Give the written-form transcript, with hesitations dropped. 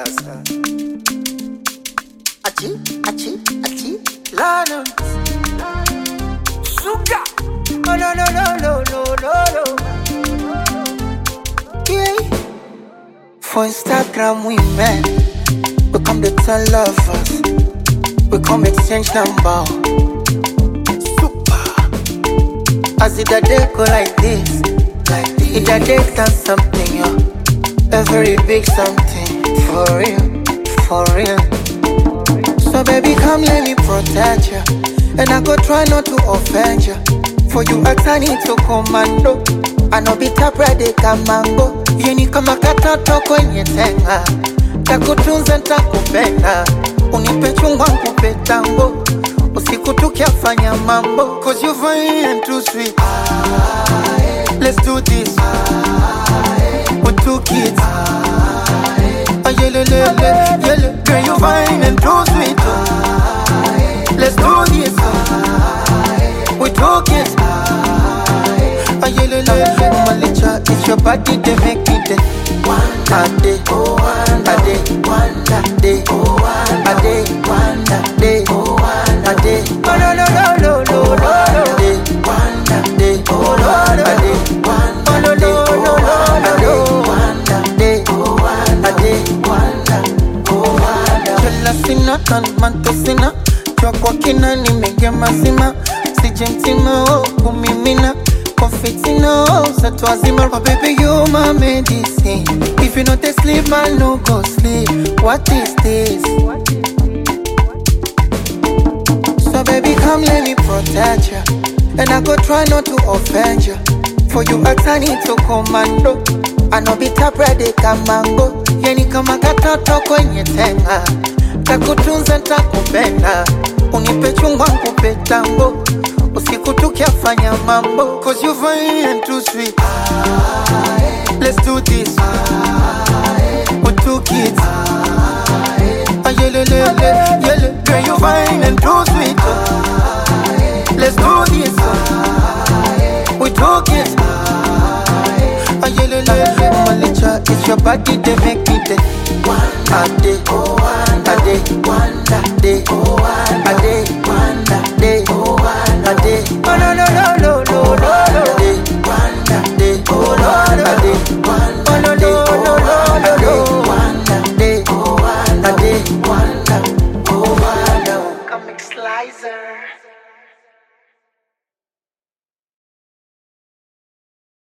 Rasta. Achi, Lana. Sugar. Oh no. Yeah. For Instagram we met. We come to tell lovers. We come exchange number. Super. As it a day go like this. It a day done something, yo. A very big something. For real. So baby come let me protect you. And I go try not to offend you. For you ask I need to commando. I know be tap ready kamango. Yeni kama katoto kwenye tenga. Takutunza ntakupenda. Unipe chungwa nkupe tango. Usiku tukiafanya mambo. Cause you fine and too sweet. Let's do this. With 2 kids. Yele. Girl you fine and too sweet. Let's do this. With 2 kids. Malicha, it's your body they make it day. A day, a day, a day, a day, day, a day. No. Day, Sina kan mantosina Chokwa kina nimege mazima Sijemtima kumimina Konfitina Satwazima But baby you my medicine If you not to sleep I no go sleep What is this? So baby come let me protect you And I go try not to offend you For you ask I need to commando I know be tap ready kamango Yeni kama katoto kwenye tenga Takutunza ntakupenda Unipe chungwa nkupe tango Usiku tukiafanya mambo Cause you fine and too sweet Let's do this With 2 kids Yele Girl you fine and too sweet Let's do this With 2 kids Malicha, it's your body they make it day. A day, a day, a day, a day.